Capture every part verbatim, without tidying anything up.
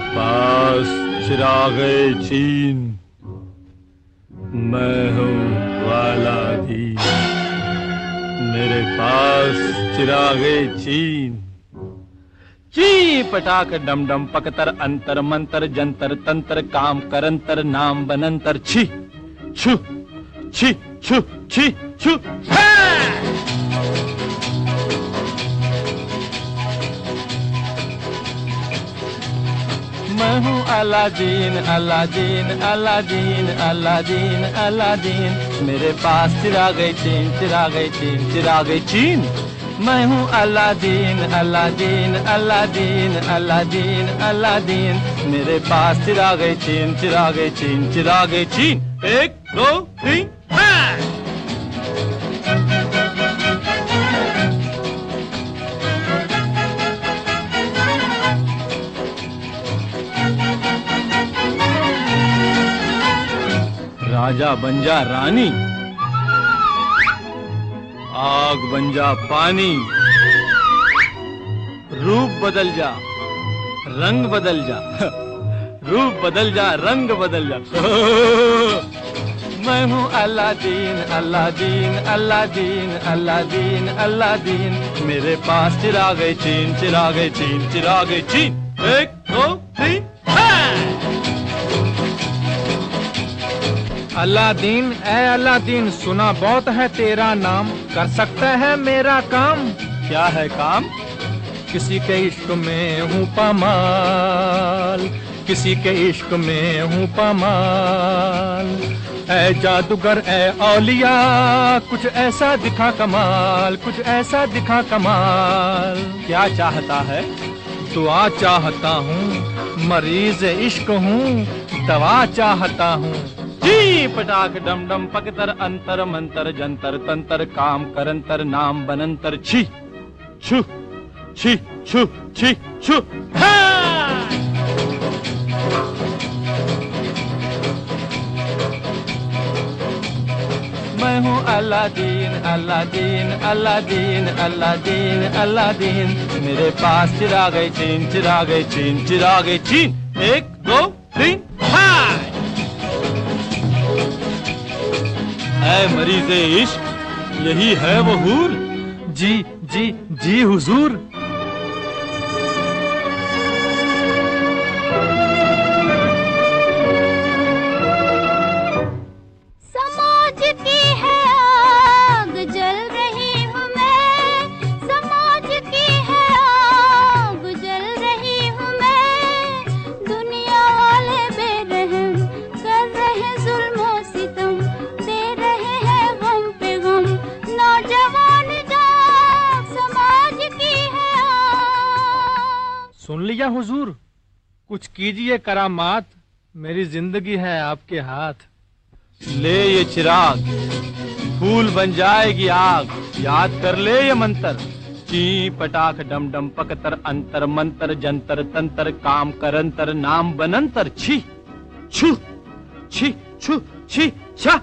पास चिरागे चीन, मैं हूँ अलादीन। मेरे पास चिरागे चीन। ची पटाक डम डम पकतर अंतर मंतर जंतर तंत्र काम करंतर नाम बनंतर छी छू छी छू छी छू। मैं हूँ Aladdin Aladdin Aladdin Aladdin Aladdin. मेरे पास चिरागे चीन चिरागे चीन चिरागे चीन। मैं हूँ Aladdin Aladdin Aladdin Aladdin Aladdin. मेरे पास चिरागे चीन चिरागे चीन चिरागे चीन। एक दो तीन राजा बन जा रानी, आग बन जा पानी, रूप बदल जा रंग बदल जा, रूप बदल जा रंग बदल जा। मैं हूँ Aladdin Aladdin Aladdin Aladdin Aladdin. मेरे पास चिरागे चीन चिरागे चीन चिरागे चीन। एक दो तीन अलादीन ए अलादीन, सुना बहुत है तेरा नाम, कर सकता है मेरा काम। क्या है काम? किसी के इश्क में हूँ पामाल, किसी के इश्क में हूँ पामाल। ऐ जादूगर ए औलिया, कुछ ऐसा दिखा कमाल, कुछ ऐसा दिखा कमाल। क्या चाहता है? दुआ चाहता हूँ, मरीज इश्क हूँ, दवा चाहता हूँ। जी पटाक डम डम पकतर अंतर मंतर जंतर तंतर काम करंतर नाम बनंतर छी छू छी छू छी छू। मैं हूँ Aladdin Aladdin Aladdin Aladdin Aladdin. मेरे पास चिरागे चीन चिरागे चीन चिरागे चीन। एक दो तीन ऐ मरीज़े इश्क, यही है वो हूर? जी जी जी हुजूर। समाज की है आग जल रही हूँ मैं, समाज की है आग जल रही हूँ मैं। दुनिया वाले बेरहम कर रहे जुल्म और सितम, दे रहे हैं गम पे गम नौजवान जाग, समाज की है आग। सुन लिया हुजूर, कुछ कीजिए करामात, मेरी जिंदगी है आपके हाथ। ले ये चिराग, फूल बन जाएगी आग, याद कर ले ये मंत्र। ची पटाख डम डम पकतर अंतर मंतर जंतर तंतर काम करंतर नाम बनंतर छी छू छी छू छी छा।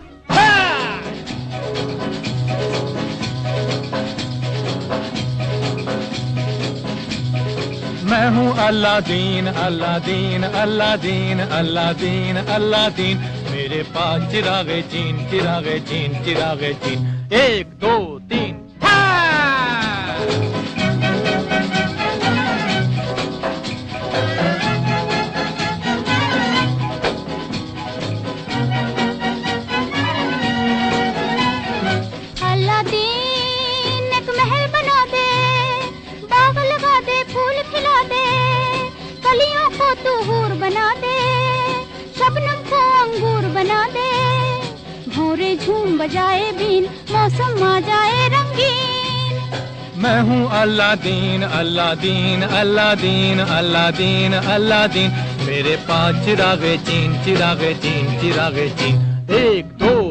मैं हूँ Aladdin Aladdin Aladdin Aladdin Aladdin. मेरे पास चिरागे चीन चिरागे चीन चिरागे चीन। एक दो तीन अलादीन एक महल बना दे, बाग लगा दे, फूल खिला दे, कलियों को तू हूर बना दे, शबनम को अंगूर बना दे। भोरे झूम बजाए बीन, मौसम आ जाए रंगीन। मैं हूँ Aladdin Aladdin Aladdin Aladdin Aladdin. मेरे पास चिरागे चीन चिरागे चीन चिरागे चीन। एक दो